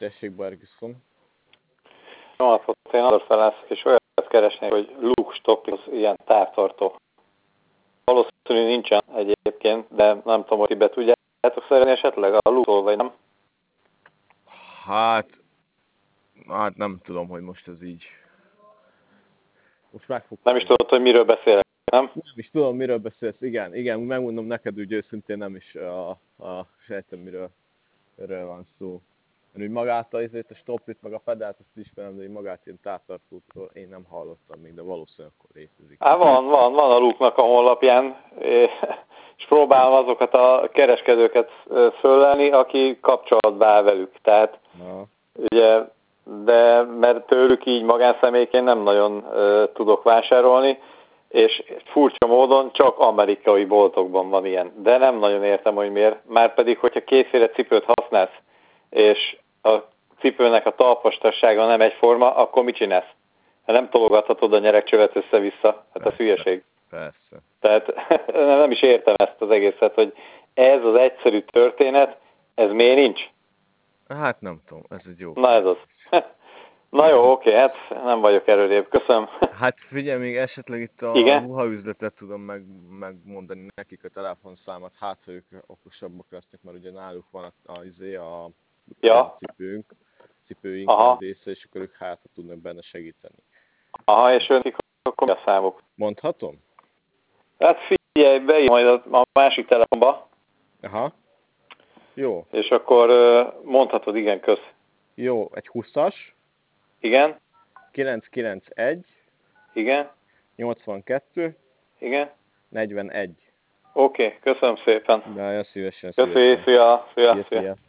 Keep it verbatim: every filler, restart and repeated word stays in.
Tessék, Bargiszom. Jó napot, én arra felállszok, és olyat keresnék, hogy Luke Stoppik az ilyen távtartó. Valószínű nincsen egyébként, de nem tudom, hogy ti be tudjátok szerelni esetleg a Luke-tól, vagy nem? Hát, hát nem tudom, hogy most ez így. Most megfog... Nem is tudod, hogy miről beszélek, nem? Nem is tudom, miről beszélsz. Igen, igen, megmondom neked úgy őszintén, nem is a, a sejtem, miről, miről van szó. Én úgy magát a, a Stoppit, meg a pedát, azt ismerem, de magát ilyen távtartótól én nem hallottam még, de valószínűleg akkor létezik. Hát van, van, van a Luke-nak a honlapján, és próbálom azokat a kereskedőket föllelni, aki kapcsolatba áll velük. Tehát, Na. ugye, de mert tőlük így magánszemélyként nem nagyon uh, tudok vásárolni, és furcsa módon csak amerikai boltokban van ilyen. De nem nagyon értem, hogy miért. Márpedig, hogyha kétféle cipőt használsz, és a cipőnek a talpastassága nem egyforma, akkor mit csinálsz? Nem tologathatod a nyerekcsövet össze-vissza. Hát Persze, ez hülyeség. Persze. Tehát nem is értem ezt az egészet, hogy ez az egyszerű történet, ez miért nincs? Hát nem tudom, ez egy jó. Na ez az. Na jó, oké, hát nem vagyok erőrébb. Köszönöm. Hát figyelj, még esetleg itt a Igen? ruhaüzletet tudom meg, megmondani nekik a telefonszámot, hát ha ők okosabbak lesznek, mert ugye náluk van a, a, a, a Ja. cipőnk, cipőink Aha. nagy része, és akkor ők hát ha tudnak benne segíteni. Aha, és öntik, akkor mi a számuk? Mondhatom? Hát figyelj, beír majd a másik telefonba. Aha. Jó. És akkor mondhatod, igen, kösz. Jó, egy húszas. Igen. kilenc kilenc egy. Igen. nyolcvankettő. Igen. negyvenegy. Oké, okay, köszönöm szépen. De szívesen, Köszi, szívesen. szia, szia, szia. szia.